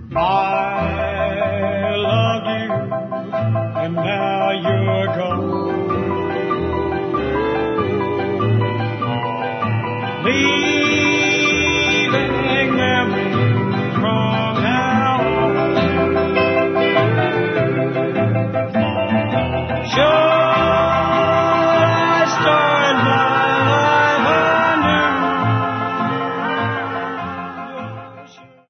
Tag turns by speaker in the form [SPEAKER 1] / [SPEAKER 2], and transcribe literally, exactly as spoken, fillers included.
[SPEAKER 1] I love you, and now you're gone. Leave